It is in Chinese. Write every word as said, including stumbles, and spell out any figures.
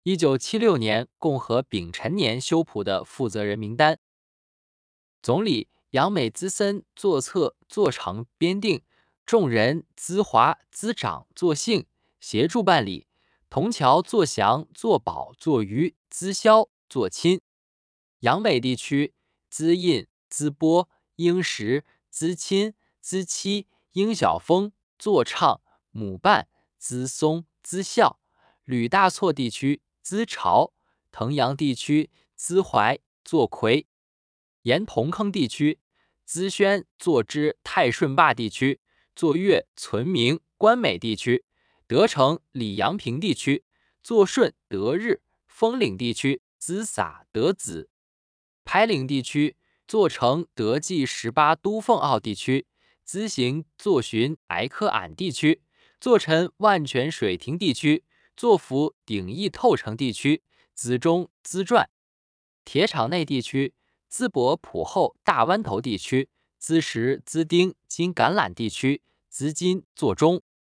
一九七六年共和丙辰年修谱的负责人名单：总理杨美资森作册作成编定，众人资华资长作幸，协助办理。同桥作祥作宝作余资萧作亲。杨美地区资印资波应时资亲资七应晓峰作畅母办资松资孝。吕大错地区资朝腾阳地区资怀作魁。沿同坑地区资宣作之太顺坝地区作岳存明关美地区。德城李阳平地区作顺德日。丰岭地区资洒德子。牌岭地区作成德记十八都凤澳地区资行作巡挨科俺地区。作臣万泉水亭地区作府鼎益透城地区资中资传。铁厂内地区淄博浦后大湾头地区资石资丁今橄榄地区资金作中。